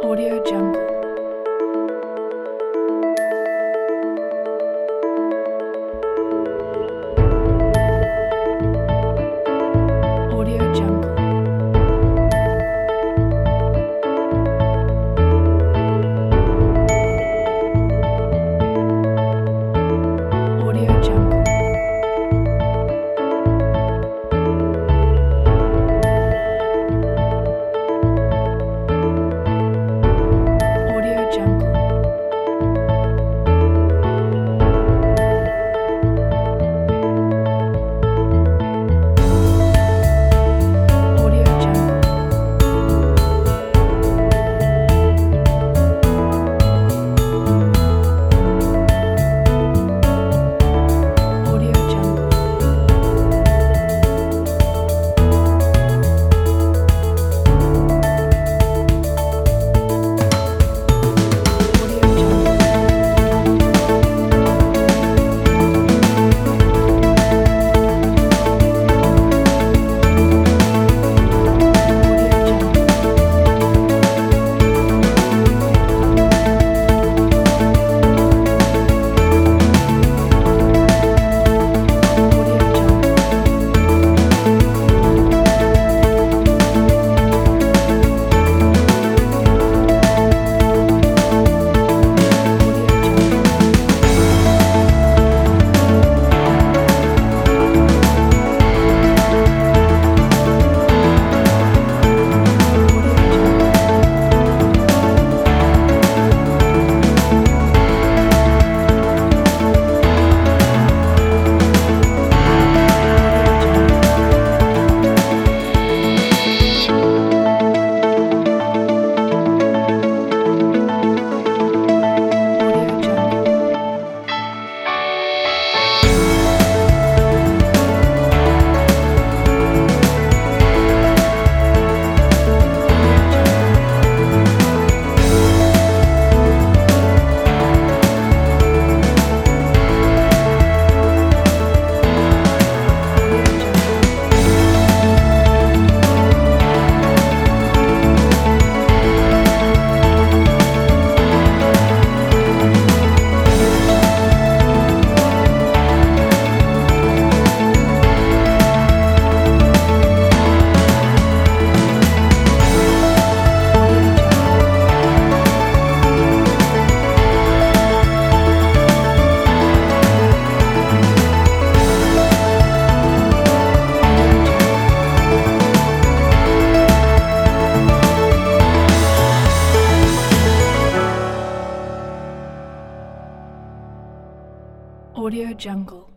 Audio Jungle. Audio Jungle. Audio Jungle. Audio Jungle. Audio Jungle. Audio Jungle. Audio Jungle. Audio Jungle. Audio Jungle. Audio Jungle. Audio Jungle. Audio Jungle. Audio Jungle. Audio Jungle. Audio Jungle. Audio Jungle.